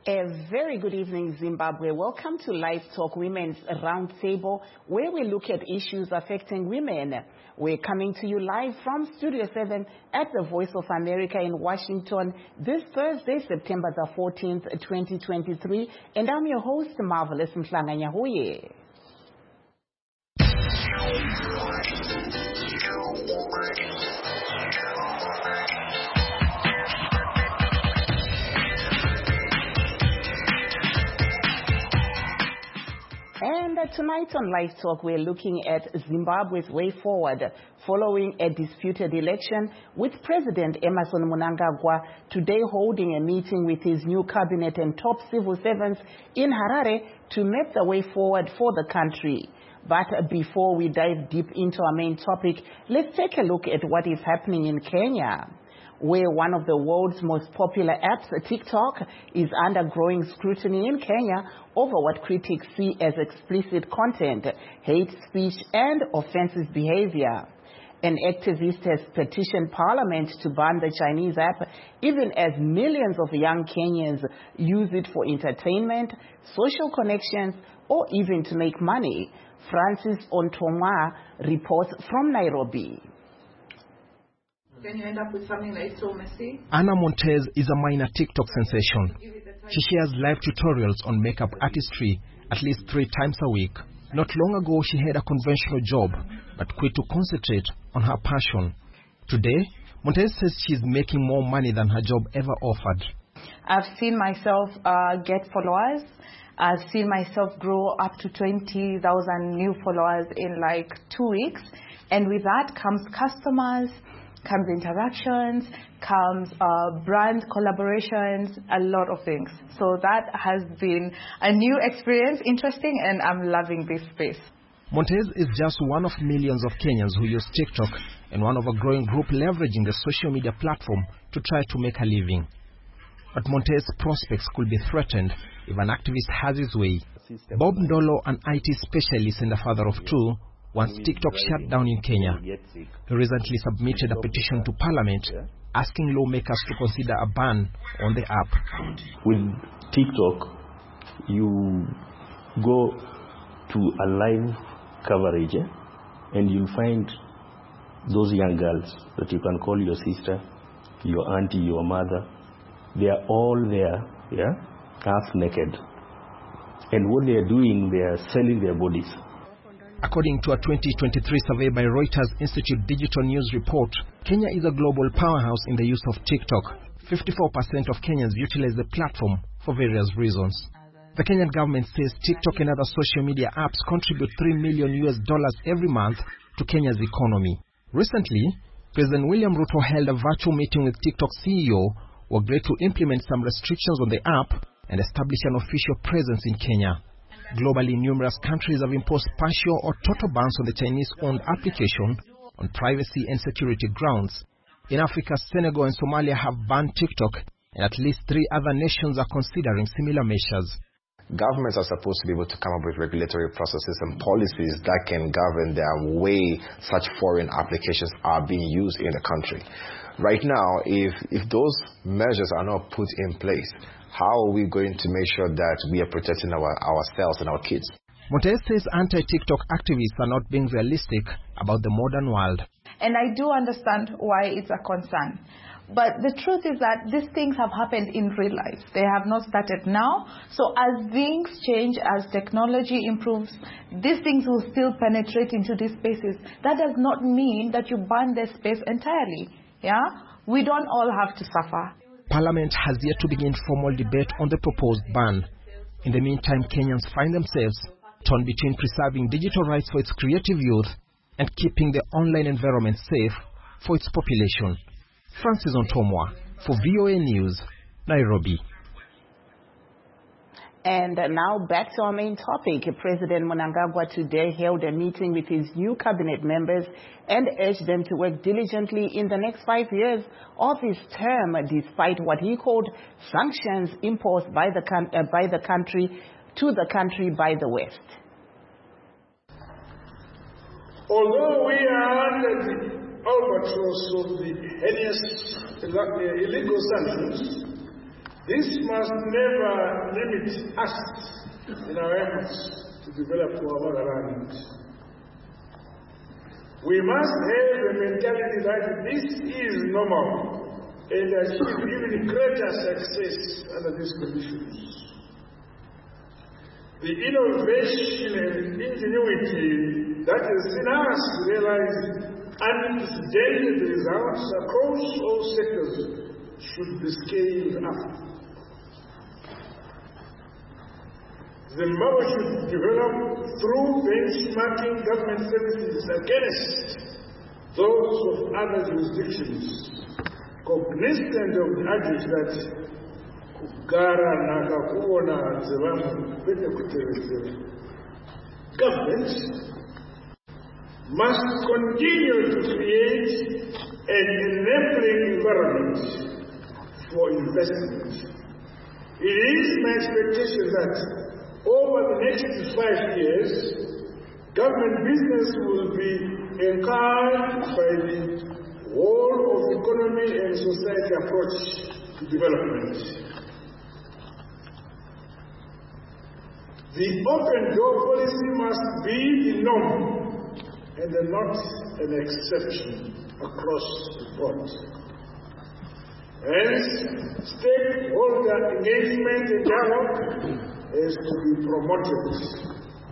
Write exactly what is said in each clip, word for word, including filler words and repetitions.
A very good evening, Zimbabwe. Welcome to Live Talk Women's Roundtable, where we look at issues affecting women. We're coming to you live from Studio seven at the Voice of America in Washington this Thursday, September the fourteenth, twenty twenty-three. And I'm your host, Marvelous Mhlanganyahuye. And uh, tonight on Live Talk, we're looking at Zimbabwe's way forward following a disputed election, with President Emmerson Mnangagwa today holding a meeting with his new cabinet and top civil servants in Harare to map the way forward for the country. But uh, before we dive deep into our main topic, let's take a look at what is happening in Kenya, where one of the world's most popular apps, TikTok, is under growing scrutiny in Kenya over what critics see as explicit content, hate speech, and offensive behavior. An activist has petitioned Parliament to ban the Chinese app, even as millions of young Kenyans use it for entertainment, social connections, or even to make money. Francis Ontomwa reports from Nairobi. Then you end up with something like so messy. Anna Montez is a minor TikTok sensation. She shares live tutorials on makeup artistry at least three times a week. Not long ago, she had a conventional job, but quit to concentrate on her passion. Today, Montez says she's making more money than her job ever offered. I've seen myself uh, get followers. I've seen myself grow up to twenty thousand new followers in like two weeks. And with that comes customers, comes interactions, comes uh, brand collaborations, a lot of things. So that has been a new experience, interesting, and I'm loving this space. Montez is just one of millions of Kenyans who use TikTok and one of a growing group leveraging the social media platform to try to make a living. But Montez's prospects could be threatened if an activist has his way. Bob Ndolo, an I T specialist and a father of two, wants TikTok shut down in Kenya. He recently submitted a petition to Parliament asking lawmakers to consider a ban on the app. With TikTok, you go to a live coverage eh? and you'll find those young girls that you can call your sister, your auntie, your mother. They are all there, yeah, half naked. And what they are doing, they are selling their bodies. According to a twenty twenty-three survey by Reuters Institute Digital News report, Kenya is a global powerhouse in the use of TikTok. fifty-four percent of Kenyans utilize the platform for various reasons. The Kenyan government says TikTok and other social media apps contribute three million U S dollars every month to Kenya's economy. Recently, President William Ruto held a virtual meeting with TikTok C E O who agreed to implement some restrictions on the app and establish an official presence in Kenya. Globally, numerous countries have imposed partial or total bans on the Chinese-owned application on privacy and security grounds. In Africa, Senegal and Somalia have banned TikTok, and at least three other nations are considering similar measures. Governments are supposed to be able to come up with regulatory processes and policies that can govern the way such foreign applications are being used in the country. Right now, if, if those measures are not put in place, how are we going to make sure that we are protecting our, ourselves and our kids? Montez says anti-TikTok activists are not being realistic about the modern world. And I do understand why it's a concern. But the truth is that these things have happened in real life. They have not started now. So as things change, as technology improves, these things will still penetrate into these spaces. That does not mean that you ban the space entirely. Yeah? We don't all have to suffer. Parliament has yet to begin formal debate on the proposed ban. In the meantime, Kenyans find themselves torn between preserving digital rights for its creative youth and keeping the online environment safe for its population. Francis Ontomwa for V O A News, Nairobi. And now back to our main topic. President Mnangagwa today held a meeting with his new cabinet members and urged them to work diligently in the next five years of his term, despite what he called sanctions imposed by the, uh, by the country to the country by the West. Although we are under the albatross of the heinous illegal sanctions, This must never limit us in our efforts to develop our motherland. We must have the mentality that this is normal and achieve even greater success under these conditions. The innovation and ingenuity that has seen us realize unprecedented results across all sectors should be scaled up. Zimbabwe should develop through benchmarking government services against those of other jurisdictions, cognizant of the adage that kugara nakakuona dzevamwe kwete kutevedzera. Government must continue to create an enabling environment for investment. It is my expectation that over the next five years, government business will be encouraged by the whole of economy and society approach to development. The open door policy must be the norm and not an exception across the board. Hence, stakeholder engagement and dialogue is to be promoted.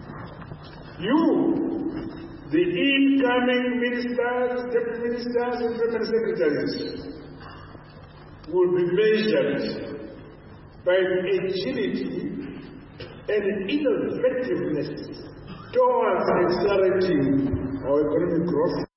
You, the incoming ministers, deputy ministers, and permanent secretaries, will be measured by the agility and innovativeness towards accelerating our economic growth.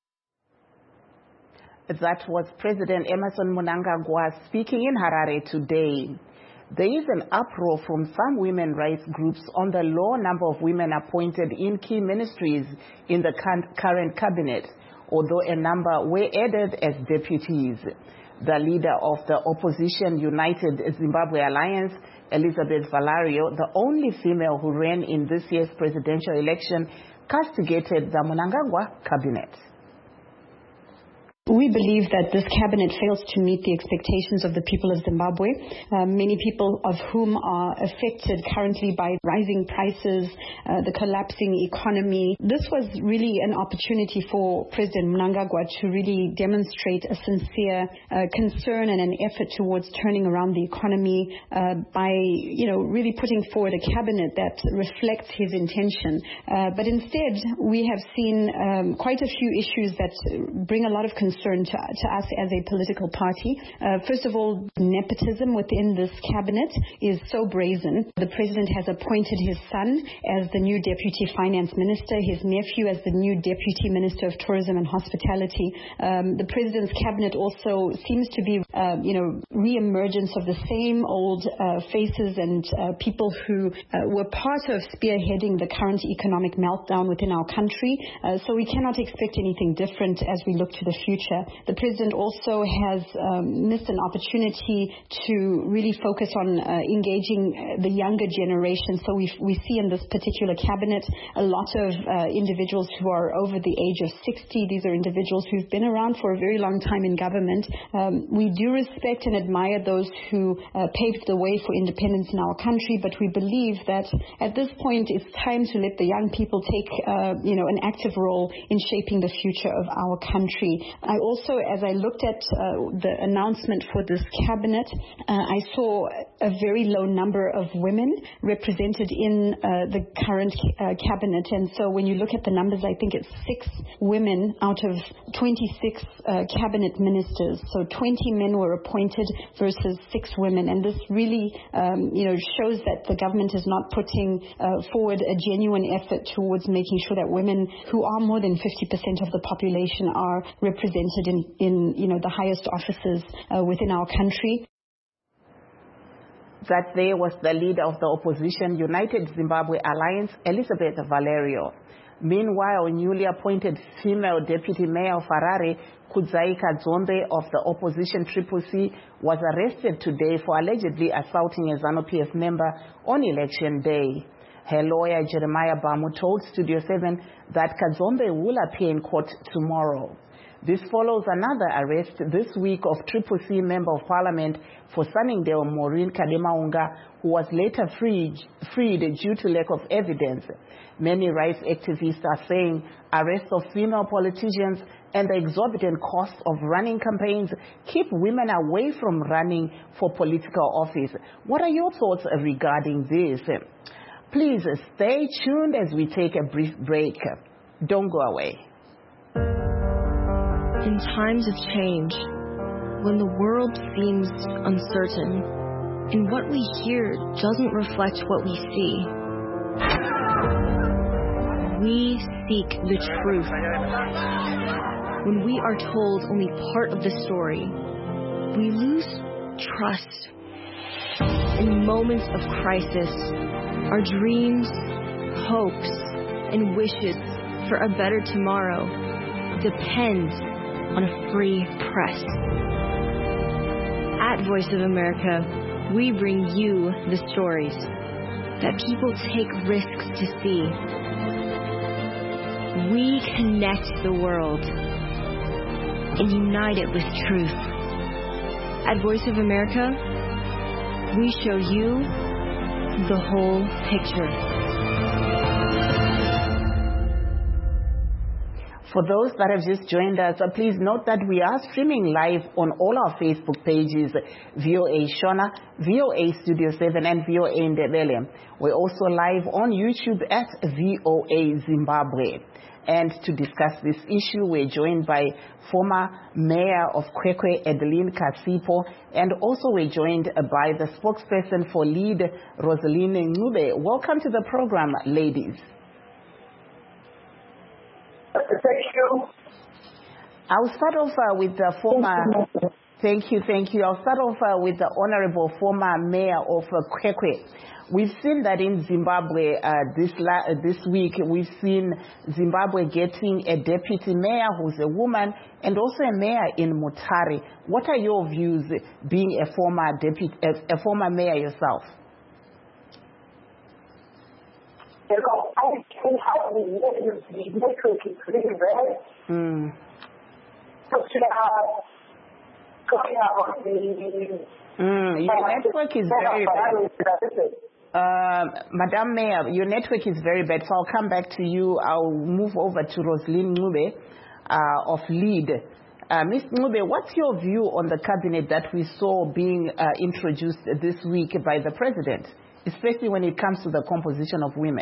That was President Emmerson Mnangagwa speaking in Harare today. There is an uproar from some women rights groups on the low number of women appointed in key ministries in the current cabinet, although a number were added as deputies. The leader of the opposition United Zimbabwe Alliance, Elizabeth Valario, the only female who ran in this year's presidential election, castigated the Mnangagwa cabinet. We believe that this cabinet fails to meet the expectations of the people of Zimbabwe, uh, many people of whom are affected currently by rising prices, uh, the collapsing economy. This was really an opportunity for President Mnangagwa to really demonstrate a sincere uh, concern and an effort towards turning around the economy uh, by, you know, really putting forward a cabinet that reflects his intention. Uh, but instead, we have seen um, quite a few issues that bring a lot of concern To, to us as a political party. Uh, first of all, nepotism within this cabinet is so brazen. The president has appointed his son as the new deputy finance minister, his nephew as the new deputy minister of tourism and hospitality. Um, the president's cabinet also seems to be, uh, you know, re-emergence of the same old uh, faces and uh, people who uh, were part of spearheading the current economic meltdown within our country. Uh, so we cannot expect anything different as we look to the future. The president also has um, missed an opportunity to really focus on uh, engaging the younger generation. So we we see in this particular cabinet a lot of uh, individuals who are over the age of sixty. These are individuals who've been around for a very long time in government. Um, we do respect and admire those who uh, paved the way for independence in our country, but we believe that at this point it's time to let the young people take uh, you know, an active role in shaping the future of our country. I also, as I looked at uh, the announcement for this cabinet, uh, I saw a very low number of women represented in uh, the current uh, cabinet. And so when you look at the numbers, I think it's six women out of twenty-six uh, cabinet ministers. So twenty men were appointed versus six women. And this really, um, you know, shows that the government is not putting uh, forward a genuine effort towards making sure that women who are more than fifty percent of the population are represented in, in you know, the highest offices uh, within our country. That there was the leader of the opposition United Zimbabwe Alliance, Elizabeth Valario. Meanwhile, newly appointed female deputy mayor of Harare, Kudzaika Dzombe of the opposition Triple C, was arrested today for allegedly assaulting a ZANU-P F member on election day. Her lawyer, Jeremiah Bamu, told Studio seven that Kadzombe will appear in court tomorrow. This follows another arrest this week of Triple C Member of Parliament for Sunningdale, Maureen Kademaunga, who was later freed, freed due to lack of evidence. Many rights activists are saying arrests of female politicians and the exorbitant cost of running campaigns keep women away from running for political office. What are your thoughts regarding this? Please stay tuned as we take a brief break. Don't go away. In times of change, when the world seems uncertain and what we hear doesn't reflect what we see, we seek the truth. When we are told only part of the story, we lose trust. In moments of crisis, our dreams, hopes, and wishes for a better tomorrow depend on a free press. At Voice of America, we bring you the stories that people take risks to see. We connect the world and unite it with truth. At Voice of America, we show you the whole picture. For those that have just joined us, uh, please note that we are streaming live on all our Facebook pages, V O A Shona, V O A Studio seven, and V O A Ndebele. We're also live on YouTube at V O A Zimbabwe. And to discuss this issue, we're joined by former Mayor of Kwekwe, Adeline Kasipo, and also we're joined by the spokesperson for LEAD, Rosaline Ncube. Welcome to the program, ladies. Thank you. I'll start off uh, with the former... Thank you, thank you. I'll start off uh, with the Honorable former Mayor of uh, Kwekwe. We've seen that in Zimbabwe uh, this la- uh, this week. We've seen Zimbabwe getting a deputy mayor who's a woman and also a mayor in Mutare. What are your views, being a former deputy, a, a former mayor yourself? Mm. Mm, your network is very bad. Uh, Madam Mayor, your network is very bad, so I'll come back to you. I'll move over to Rosaline Ncube uh, of LEAD. Uh, Miz Ncube, what's your view on the cabinet that we saw being uh, introduced this week by the president, especially when it comes to the composition of women?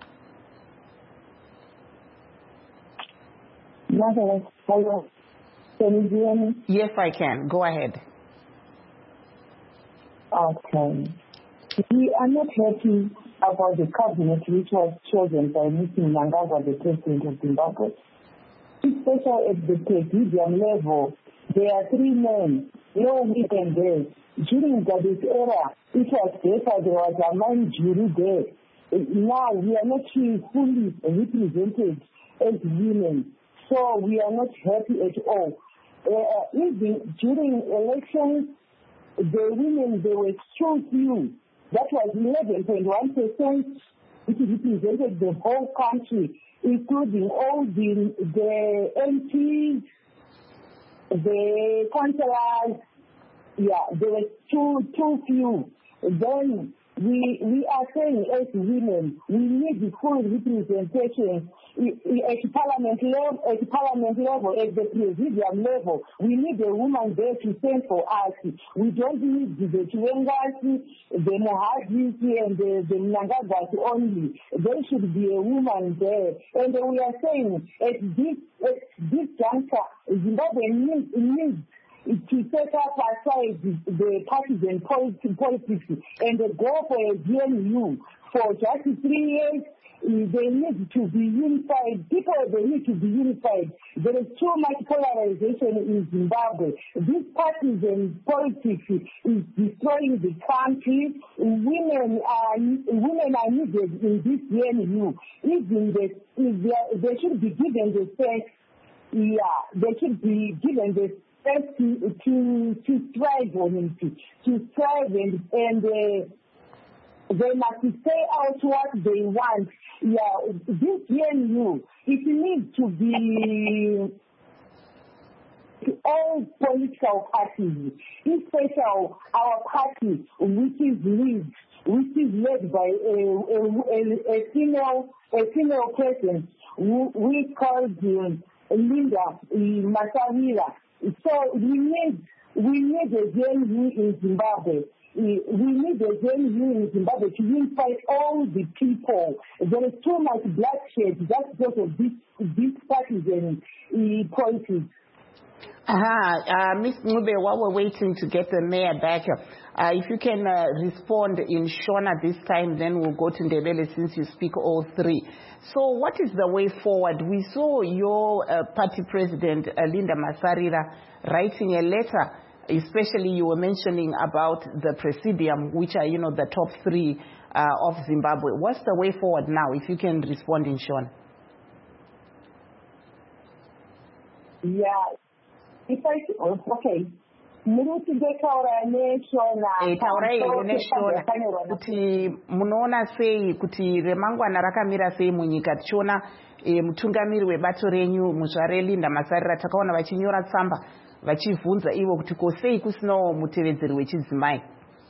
Hello. Can you hear me? Yes, I can. Go ahead. Okay. We are not happy about the cabinet which was chosen by Mister Mnangagwa, the president of Zimbabwe. Especially at the presidium level, there are three men, no women there. During Gabi's era, it was better, there was a man jury there. Now we are not fully represented as women, so we are not happy at all. Uh, even during elections, the women, they were so few. That was eleven point one percent. It represented the whole country, including all the, the M Ps, the councillors. Yeah, there were too, too few. Then we we are saying as women, we need the full representation at parliament level, at parliament level, at the presidium level. We need a woman there to stand for us. We don't need the Chiwengas, the Mohadis, and the, the Mnangagwas only. There should be a woman there. And we are saying at this at this juncture, Zimbabwe needs, needs to set up aside the partisan politics and go for a G N U for just three years. They need to be unified. People, they need to be unified. There is too much polarization in Zimbabwe. This partisan politics is destroying the country. Women are women are needed in this G N U. Even the, they, they should be given the space. Yeah, they should be given the space to to, to strive on it, to strive and and. Uh, They must say out what they want. Yeah, this G N U, it needs to be, to all political parties, especially our party, which is led, which is led by a, a, a, a female, a female president, who we called um, Linda Masawira. So we need, we need a J N U in Zimbabwe. We need a J N U in Zimbabwe to unify all the people. There is too much bloodshed. That's because of this, these parties and uh, politics. Uh-huh. Uh, Miz Ncube, while we're waiting to get the mayor back, uh, if you can uh, respond in Shona this time, then we'll go to Ndebele since you speak all three. So what is the way forward? We saw your uh, party president, uh, Linda Masarira, writing a letter, especially you were mentioning about the presidium, which are, you know, the top three uh, of Zimbabwe. What's the way forward now, if you can respond in Shona? Yeah. If I, okay. taurai neshona kuti munoona sei kuti remangwana rakamira sei munyika tichiona e, mutungamiri webato renyu muzvare Linda Masarira takaona vachinyora tsamba vachivhunza ivo kuti ko sei kusinawo mutevedzeri wechidzimai.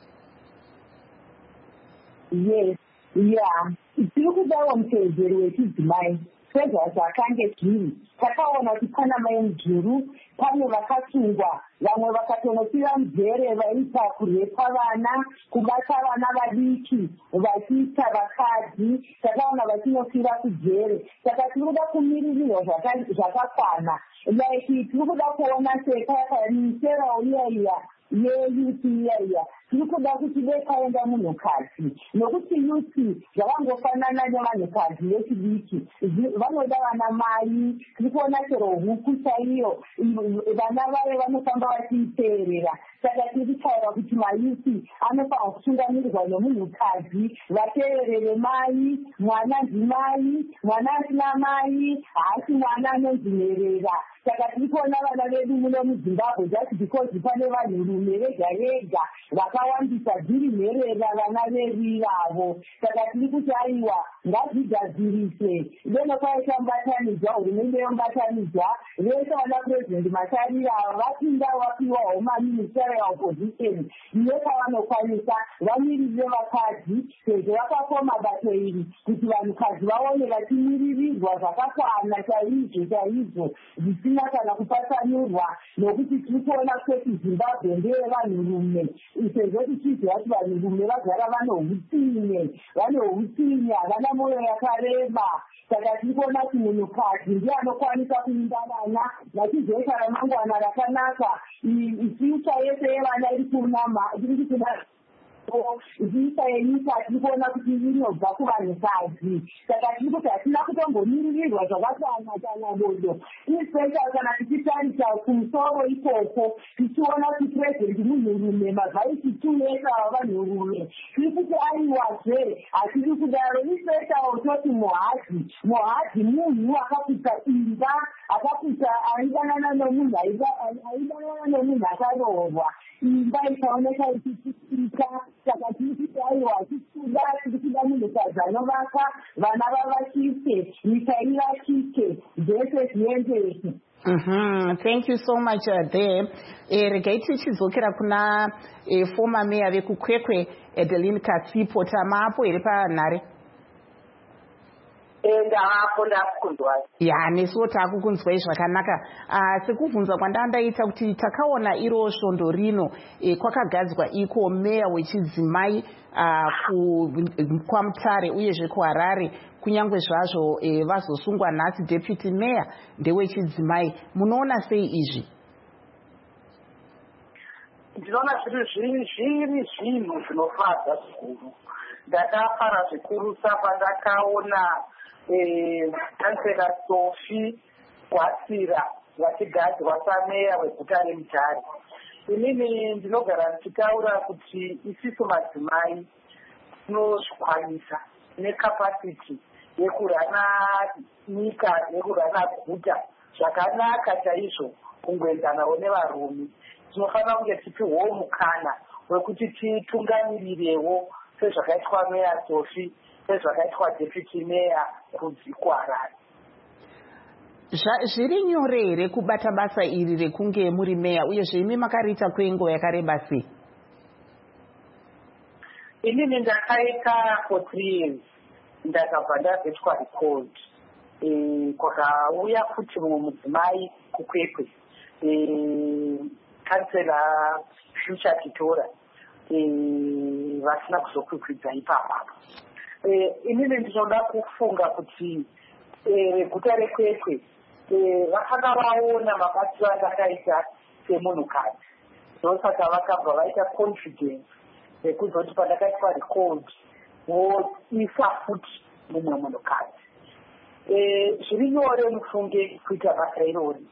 Yes, yeah, tiri kudawo mutevedzeri wechidzimai sezvazvakange zviri. Takaona kuti pana mai mujuru pane vakasungwa vamwe vakatonopira muzere vaita kurepa vana kubata vana vadiki vachiita vakadzi takaona vachinofira kujere. Saka tiri kuda kumiririrwa zvakakwana like tiri kuda kuona sekanisera iya iya yeyuti iya iya tiri kuda kuti dekaenda munhukadzi nokuti yuti zvavangofanana nevanhukadzi vechidiki vanoda vana mai. Tiri kuona chero huku chaiyo vana vayo vanofamba vachiiteerera. Saka tiri kutaura kuti mayuti anofanira kutungamirirwa nemunhukadzi vateerere mai. Mwana ndimai, mwana asina mai haasi mwana anonzi nherera. Saka tiri kuona vana vedu muno muZimbabwe just because pane vanhurume vega vega vakawandisa dziri nherera vana vedu ivavo. Saka tiri kuti aiwa ngazvigadzirise ndeno kwaita mubatanidzwa hurumende yomubatanidzwa vese vana purezidendi Masarira vapinda vapiwawo maministerial position iyo kwavanokwanisa vamiririre vakadzi sezvo vakapiwa mabato iri kuti vanhukadzi vaone vachimiririrwa zvakakwana chaizvo chaizvo zvisina kana kupatsanurwa nokuti tiri kuona kuti Zimbabwe ndeyevanhurume sezvo tichiziva kuti vanhurume vagara vane utsinye vane utsinye havana mwoyo yakareba. Saka tiri kuona kuti munhukadzi ndiye anokwanisa kuimba vana vachizoita ramangwana rakanaka. Ifyucha yese yevana iri kunama iri kuna zviita yenyika tiri kuona kuti inobva kuvanhukadzi. Saka tiri kuti hatina kutombomiririrwa zvakasiyana kana bodo especially kana tichitarisa kumusoro ikoko tichiona kuti purezidendi munhurume mavhaisi tuesa vavanhurume. Tiri kuti aiwazve hatiri kudaro especially toti muhadzi muhadzi munhu akapisa imba akapisa aidanana nomunhu aidanana nomunhu akaroorwa imba ikaoneka ichichitika. Saka tiri kuti aiwa tikuda tiri kuda munhukadzi anovaka vana vavakike nyika ivakike zvese zviendeke. Mm-hmm. Thank you so much uh, there. Eh, regai tichidzokera kuna eh, former mayor vekukwekwe Adeline Katsipo tamapo here panhare. Ndaapo ndakunzwa. Ya nesuwo takukunzwai zvakanaka. Ah, sekubvunza kwandandaita kuti takaona iro svondo rino eh, kwakagadzwa iko meya wechidzimai ah, kwaMutare uyezve kuHarare kunyange zvazvo eh, vazosungwa nhasi deputy mayor ndewechidzimai. Munoona sei izvi? Ndinoona zviri zviri zvinhu zvinofadza zvikuru. Ndakafara zvikuru sapandakaona kansela Sophie Gwasira vachigadzwa sameya weguta reMutare. Inini ndinogara ndichitaura kuti isisu madzimai tinozvikwanisa nekapasiti yekurana nyika yekurana guta zvakanaka chaizvo kungwenzanawo nevarume. Tinofanira kunge tipiwawo mukana wekuti titungamirirewo sezvakaitwa meya Sophie sezvakaitwa deputy meya kuHarare. zviri nyore here kubata basa iri rekunge muri meya uyezve imi makariita kwenguva yakareba sei? Inini ndakaita for three years ndakabva ndabvetwa record kwakauya futi mumwe mudzimai kukwekwe kansela Future Titora vasina kuzokwikwidza ipapapo. Inini ndinoda kufunga kuti guta rekwekwe vakanga vaona mabatiro andakaita semunhukadzi, ndosaka vakabva vaita confidence ekuzoti pandakaitwa record voisa futi mumwe munhukadzi. Zviri nyore mufunge kuita basa irori.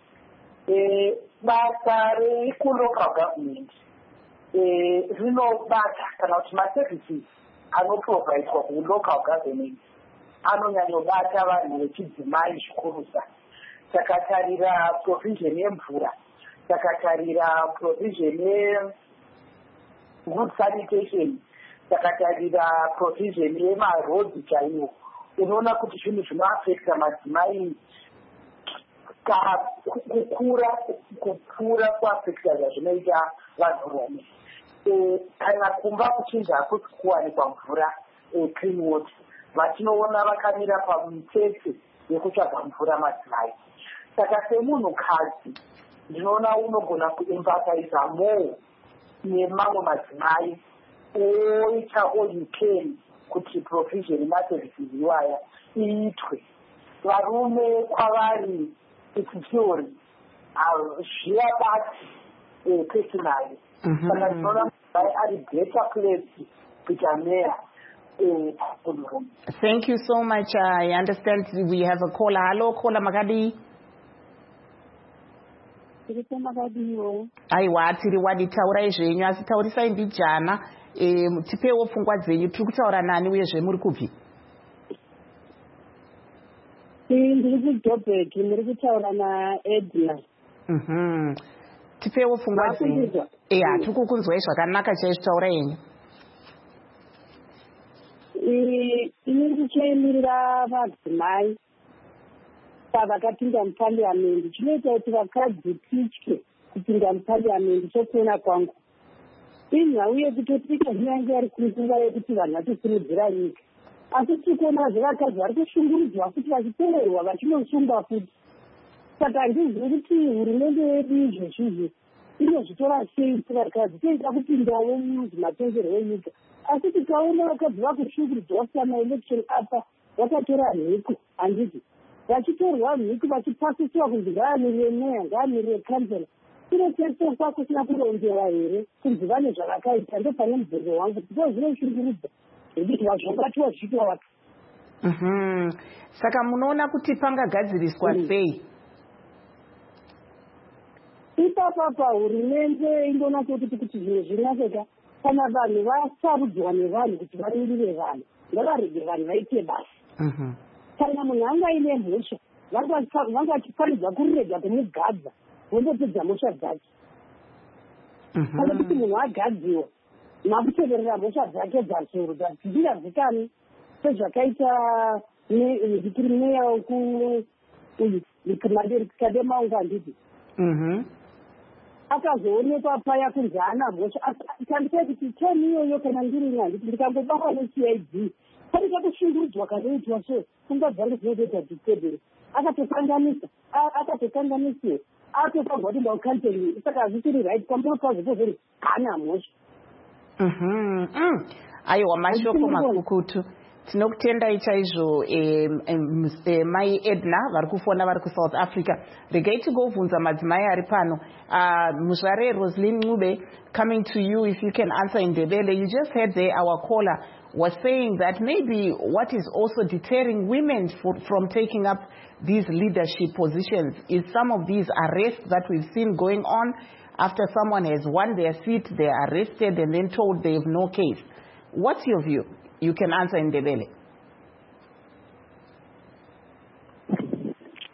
Basa rekulocal government rinobata kana kuti maservices anoprovaidwa kulocal government anonyanyobata vanhu vechidzimai zvikurusa. Takatarira provision yemvura, takatarira provision yegood sanitation, takatarira provision yemarodhi chaiwo. Unoona kuti zvinhu zvinoafekta madzimai kukura kupfuura kuafekta zvazvinoita vanhurume. Kana kumba kuchinja hakusi kuwanikwa mvura clean water, vatinoona vakamira pamitsetse yekutsvaga mvura madzimai. Saka semunhukadzi ndinoona unogona kuempathiza more nemamwe madzimai oita all you can kuti provision yemaservices iwaya iitwe. Varume kwavari it's theory zviyabati personally. Saka ndinoona madzimai ari better place kuita meya. Thank you so much. I understand we have a caller. Hello, caller Makadi. Aiwa, tiri wadi taurai zvenyu asi taurisai mbijana tipewo pfungwa dzenyu. Tiri kutaura nani uyezve muri kubvi? Ndiri kuJoburg, ndiri kutaura naEdna. Mhm. Tipewo pfungwa dzenyu. Eya, tiri kukunzwai zvakanaka chaizvo, taurai henyu. Ini ndichaemirira madzimai pavakapinda mupariamendi. Chinoita kuti vakadzi titye kupinda mupariamendi chokuona kwangu inhau yekutoti kunyange ari kunguva yekuti vanhu vachisimudzira nyika, asi tiri kuona zvevakadzi vari kushungurudzwa futi vachitorerwa vachinosungwa futi. Saka handizivi kuti hurumende yedu izvezvizvi inozvitora sei sevakadzi toita kupindawo muzvimatongerwo enyika. Asi tikaona vakadzi vakushungurudzwa samaelection apa vakatora nhiku, handiti vachitorwa nhiku vachipasiswa kunzi ngaamirire meya, ngaamirire kansela. Kunotesefa kusina kuronzera here kunzi vane zvavakaita. Ndopane mubvunzo wangu kuti ndo zvinoshungurudza zvekuti vazvongatiwa zviitwa vaka. Saka munoona kuti pangagadziriswa sei? Ipapapa hurumende ingonatsa kuti kuti zvinhu zvinaseka kana vanhu vasarudzwa nevanhu kuti vamirire vanhu ngavarege vanhu vaite basa. Kana munhu anga ine mhosva vangachifanidza kurega kumugadza vombopedza mhosva dzake. Kana kuti munhu agadziwa nakuteverera mhosva dzake dzasoro dzingazikani sezvakaita ndikiri meya wekukademaunga handiti akazoonekwa paya kunzi haana mhosva. Tandisai kuti teni iyoyo kana ndiri handiti ndikangobara ne-C I D paita kushungurudzwa kanoitwa so pfungwa dzangu dzinotoita dictable. Akatokanganisa akatokanganisiwa atofagwa kuti ndaukanseli. Saka hazvisiri right kwambiri kwazvotozori haana mhosva. Aiwa, mashoko makukutu. Tinokutendai chaizvo mai Edna vari kufona vari kuSouth Africa. Regai tigovunza madzimai ari pano. Muzvare Roslyn Ncube, coming to you, if you can answer in Ndebele. You just heard there our caller was saying that maybe what is also deterring women for, from taking up these leadership positions is some of these arrests that we've seen going on. After someone has won their seat, they are arrested and then told they have no case. What's your view? You can answer in Ndebele.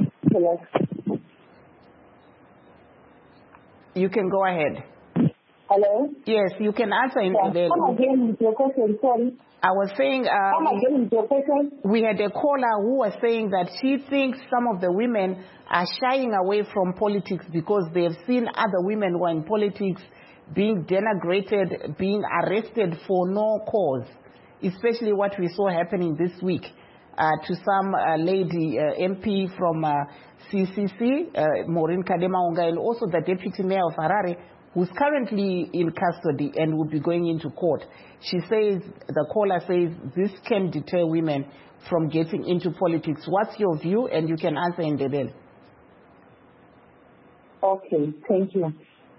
Hello. You can go ahead. Hello? Yes, you can answer in yeah. the... Come again with your question, sorry. I was saying... Uh, Come again with your question. We had a caller who was saying that she thinks some of the women are shying away from politics because they have seen other women who are in politics being denigrated, being arrested for no cause, especially what we saw happening this week uh, to some uh, lady uh, M P from uh, C C C, uh, Maureen Kademaunga, and also the Deputy Mayor of Harare, who's currently in custody and will be going into court. She says, the caller says, this can deter women from getting into politics. What's your view? And you can answer in the bell. Okay, thank you.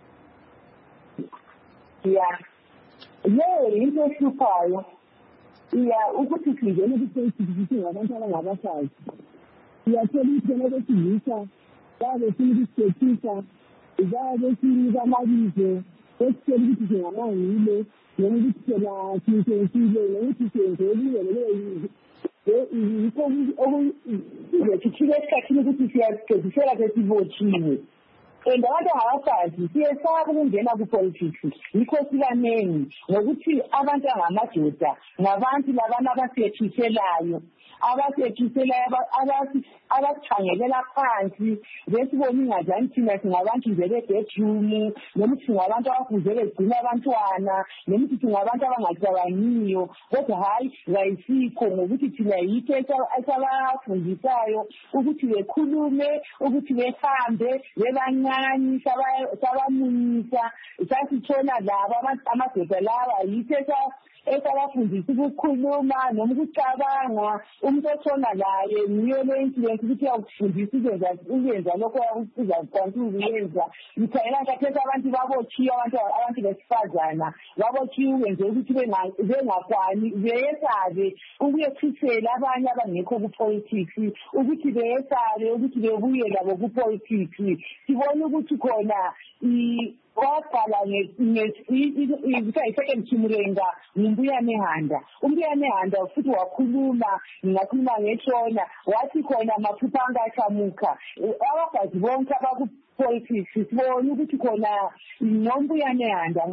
Yeah. Yeah, into fire. Yeah, ukuthi singene ku-Facebook ngabantu abangabafazi. Siyathola ukuthi besilisa, babe siyisethisa, babe siyamabizo, esitshela ukuthi singamangile, noma ukuthi phela siyisethile, noma ukuthi siyenzekile, noma yikho okuthile esikhathini ukuthi siyagqedisela sesibotshiwe. And abantu abafazi siyesaba ukungena ku-politics yikho sibanengi ngokuthi abantu angamadoda ngabantu labana abasethiselayo abasethiselayo abakhangelela phansi besibona ingazani thina singabantu nje be-bedroom noma singabantu abafuze begcina abantwana noma singabantu abangacabangiyo kodwa hayi kayisikho ngokuthi thina yikho esabafundisayo ukuthi bekhulume ukuthi behambe bebancane sabamunyisa sasithola labo amadoda lawa yikho esabafundisa ukukhuluma noma ukucabanga umuntu otshona laye niyo le influence ukuthi uyakufundisa ukwenza lokho uzakwanisa ukuyenza ngikhangela kathesi abantu babotshiwe abantu abantu besifazana babotshiwe ukwenze ukuthi bengakwani beyesabe ukuyechithela abanye abangekho ku-politics ukuthi beyesabe ukuthi bebuye labo ku-politics sibone ukuthi khona waqala nge-second Chimurenga ngumbuyane Handa umbuyane Handa futhi wakhuluma ngingakhuluma ngetshona wathi khona amaphupha angachamuka abafazi bonke abaku-politics sibone ukuthi khona nombuyane Handa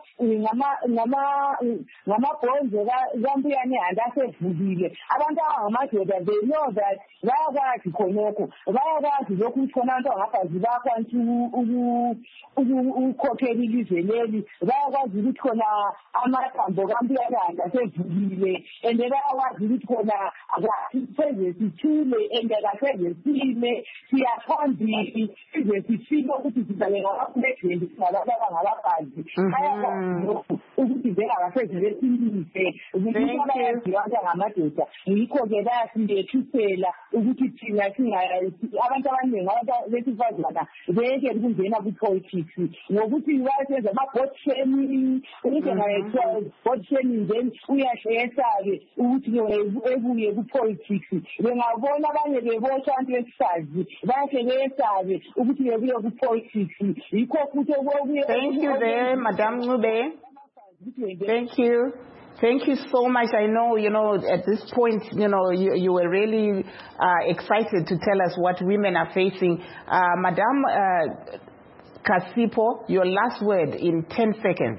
ngamabhonzo kambuyane Handa asevukile abantu abangamadoda they know that bayakwazi khonokho bayakwazi lokhu ukuthi khona abantu abangafazi bayakwanisa ukukhokhela ilizwe leli bayakwazi ukuthi khona amathambo kambuyane Handa asevukile and bayakwazi ukuthi khona seze sithule and kaseze sime siyaphambili size sifike ukuthi sizabe ngabaphulegendi singabantu abangabafazi bayakwazi lokhu ukuthi njengabaseje besilise ukuthi abayaziyo abantu angamadoda yikho-ke bayasindethisela ukuthi thina abantu abaningi abantu besifazana beke ukungena ku-politics ngokuthi bayasenza ama-bot shaming ukuthi bot shaming then uyahle yesabe ukuthi ebuye ku-politics bengabona abanye bebotshwa abantu besifazi bayahle beyesabe ukuthi bebuye ku-politics yikho futhi okubuye. Thank you there, Madam Ncube. Thank you. Thank you so much. I know, you know, at this point, you know, you, you were really uh, excited to tell us what women are facing. Uh, Madam uh, Kasipo, your last word in ten seconds.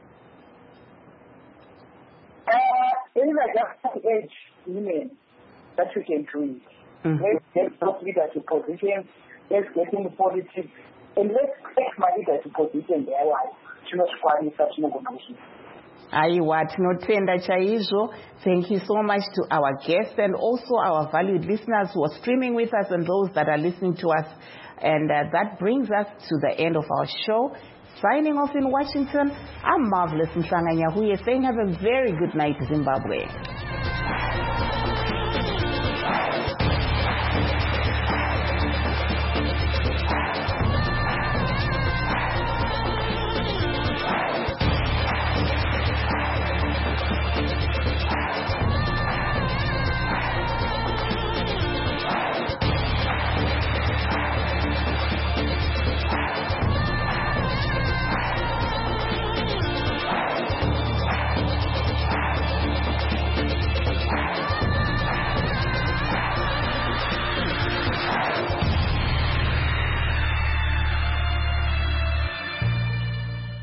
Uh, anyway, that's age women that we can do it. Mm-hmm. Let's get those leadership positions, let's get into politics, and let's take my leadership position their life. Aiwa, tinotenda chaizvo. Thank you so much to our guests and also our valued listeners who are streaming with us and those that are listening to us. And uh, that brings us to the end of our show. Signing off in Washington, I'm Marvelous Mhlanga Nyahuye saying have a very good night, Zimbabwe.